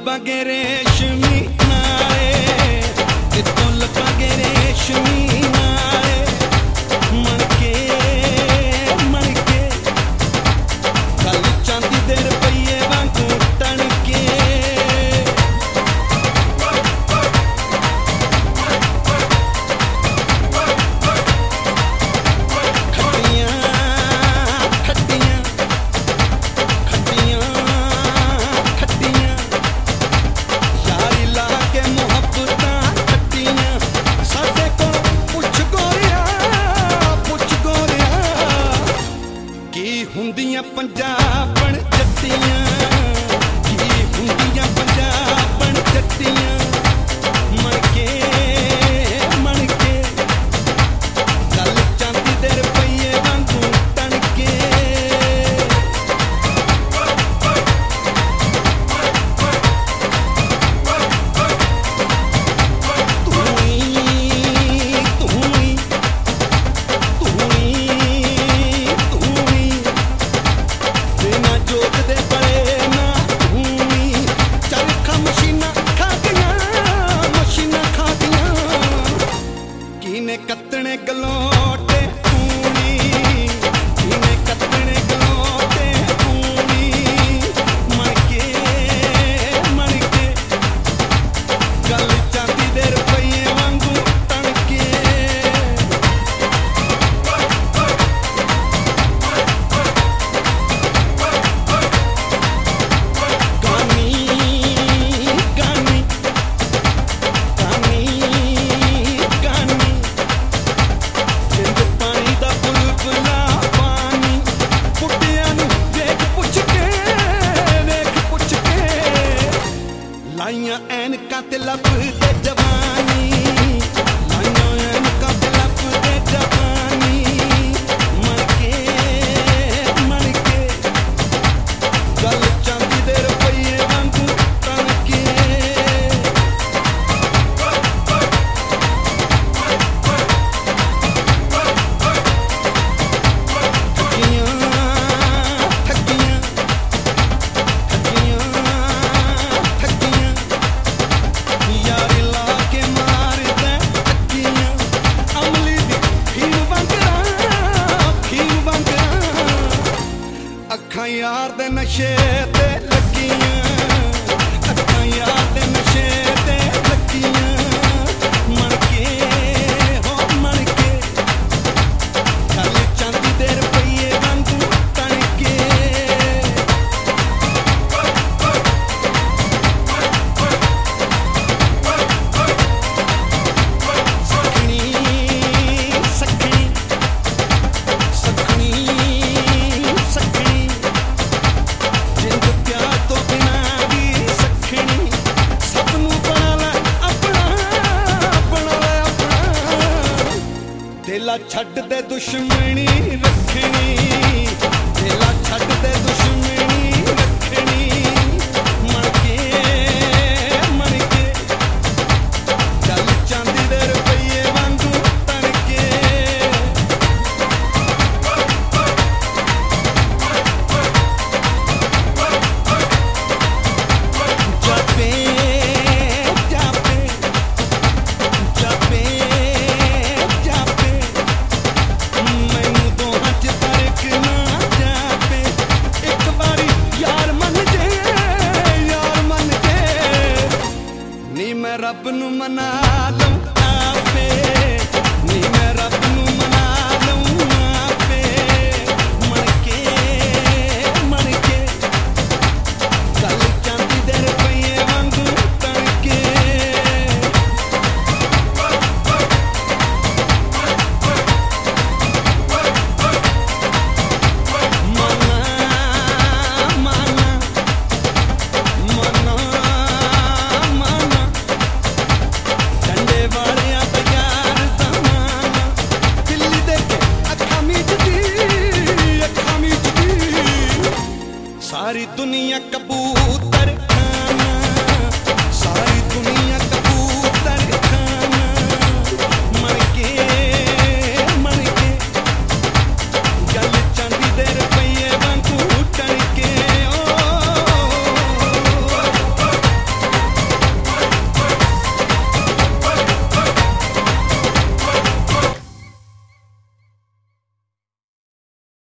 ਲੱਭਾਂਗੇ ਰੇਸ਼ਮੀ ਨਾਲੇ, ਕਿਤੋਂ ਲੱਭਾਂਗੇ ਰੇਸ਼ਮੀ ਨਾਲੇ। ਮਣ ਕੇ ਗੱਲ ਚਾਂਦੀ ਦੇ ਰੁਪਈਏ ਵਾਂਗੂ ਤਣ ਕੇ। ਹੁੰਦੀਆਂ ਪੰਜਾਬਣ ਜੱਟੀਆਂ, ਕੀ ਹੁੰਦੀਆਂ ਪੰਜਾਬਣ ਜੱਟੀਆਂ। ਮਣ ਕੇ ਗੱਲ ਚਾਂਦੀ ਦੇ ਰੁਪਈਏ ਵਾਂਗੂ ਤਣ ਕੇ। ਕੱਤਣੇ ਗਲੋਟੇ ਊਣੀ, ਕਿਨੇ ਕੱਤਣੇ ਗਲੋਟੇ ਊਣੀ। ਮਣ ਕੇ ਗੱਲ ਚਾਂਦੀ ਦੇ ਰੁਪਈਏ ਵਾਂਗੂ ਤਣ ਕੇ। ਲਾਈਆਂ ਐਨਕਾਂ ਤੇ ਲੱਭਦੇ ਜਵਾਨੀ, ਲਾਈਆਂ ਐਨਕਾਂ ਤੇ ਲੱਭਦੇ ਜਵਾਨੀ। ਮਣ ਕੇ ਗੱਲ ਚਾਂਦੀ ਦੇ ਰੁਪਈਏ ਵਾਂਗੂ ਤਣ ਕੇ। ਅੱਖਾਂ ਯਾਰ ਦੇ ਨਸ਼ੇ ਤੇ ਲੱਗੀਆਂ, ਅੱਖਾਂ ਯਾਰ ਦੇ ਨਸ਼ੇ ਤੇ ਲੱਗੀਆਂ। ਮਣ ਕੇ ਗੱਲ ਚਾਂਦੀ ਦੇ ਰੁਪਈਏ ਵਾਂਗੂ ਤਣ ਕੇ। ਦਿਲਾ ਛੱਡ ਦੇ ਦੁਸ਼ਮਣੀ ਰੱਖਣੀ, ਦਿਲਾ ਛੱਡ ਦੇ ਦੁਸ਼ਮਣੀ ਰੱਖਣੀ। ਮਣ ਕੇ ਗੱਲ ਚਾਂਦੀ ਦੇ ਰੁਪਈਏ ਵਾਂਗੂ ਤਣ ਕੇ। ਰੱਬ ਨੂੰ ਮਨਾ ਲਊਂ ਆਪੇ, ਨੀ ਮੈਂ ਰੱਬ ਨੂੰ ਮਨਾ ਲਊਂ ਆਪੇ। ਮਣ ਕੇ ਗੱਲ ਚਾਂਦੀ ਦੇ ਰੁਪਈਏ ਵਾਂਗੂ ਤਣ ਕੇ। सारी दुनिया कबूल